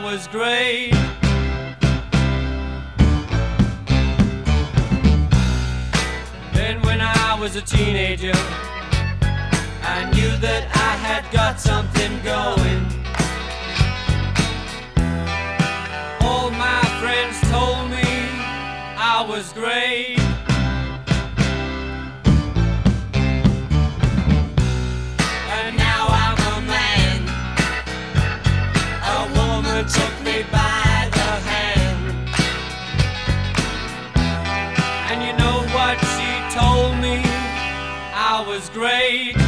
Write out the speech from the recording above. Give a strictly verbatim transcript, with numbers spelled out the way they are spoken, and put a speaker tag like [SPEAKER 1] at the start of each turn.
[SPEAKER 1] was great. Then when I was a teenager, I knew that I had got something going. All my friends told me I was great. And now I'm a man. A woman took me by the hand. And you know what she told me? I was great.